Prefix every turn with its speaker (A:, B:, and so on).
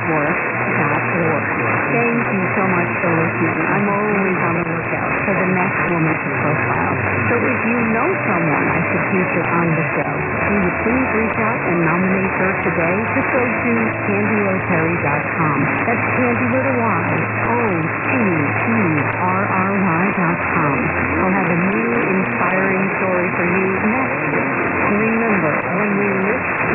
A: woman'sworth.org. Thank you so much for listening. I'm always on the lookout for the next woman to profile. So if you know someone I should feature on the show, will you please reach out and nominate her today? Just go to CandyOTerry.com. That's Candy with a Y, OTERRY.com. I'll have a new inspiring story for you next week. And remember, when we lift